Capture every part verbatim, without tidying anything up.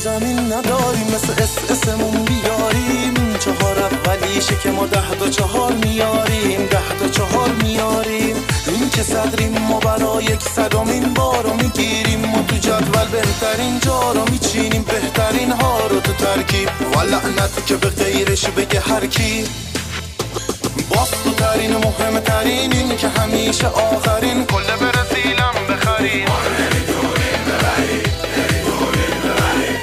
زمین نداریم، مثل اس اسمون بیاریم. این چهار اولیشه که ما ده تا چهار میاریم، ده تا چهار میاریم. این که صدریم ما برای یک صدامین بارو میگیریم. ما تو جدول بهترین جا رو میچینیم، بهترین ها رو تو ترکیب. و لعنت که به غیرش بگه هر کی. باستو ترین و مهم ترین این که همیشه آخرین. کله برسیلم بخرین، ما نمیتونیم ببریم، نمیتونیم ببریم.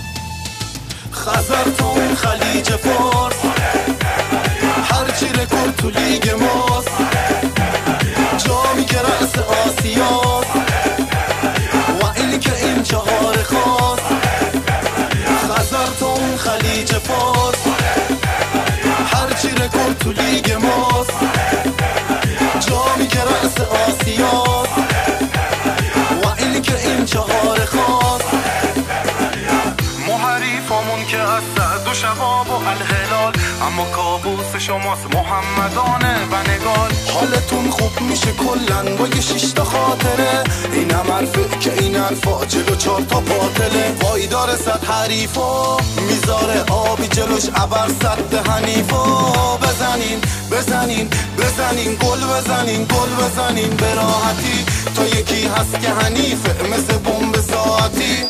خزر تو اون خلیج فارس، هرچی رکورد تو لیگ ماست. جامی که رأس آسیاست و اینی که این چهار خواست. خزر تو اون خلیج فارس، هرچی رکورد تو لیگ ماست. جامی که رأس آسیاست و اینی که این چهار خواست. ما حریفامون که از سعد و شباب و الهلال، اما کابوس شماست محمدانه و نگال. حالتون خوب میشه کلن با یه شیشتا خاطره. این هم حرفه که این حرفا جلو چار تا باطله. وای داره صد حریفا میذاره آبی جلوش عبر صد حنیفا. بزنین بزنین بزنین گل بزنین گل بزنین به راحتی. تا یکی هست که حنیفه مثل بمب ساعتی.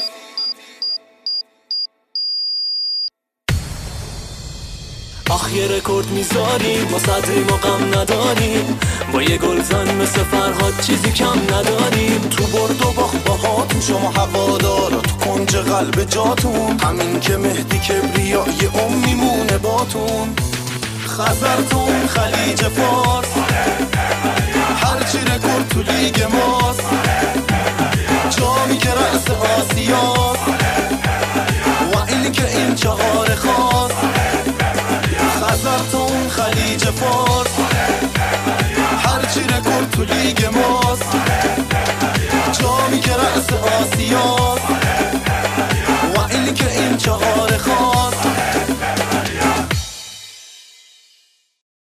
آخ یه رکورد میذاریم، ما صدریم و غم نداریم. با یه گلزن مثل فرهاد چیزی کم نداریم. تو برد و باخت باهاتون شما هوادارا تو کنج قلب جاتون. همین که مهدی کبریا یه ام میمونه باتون. خزرتون خلیج فارس، هرچی رکورد تو لیگ ماست. جامی که رأس آسیاست و اینی که این چهار خواست. خزرتون خلیج فارس، هرچی رکورد تو لیگ ماست. جامی که رأس آسیاست و اینی که این چهار خواست.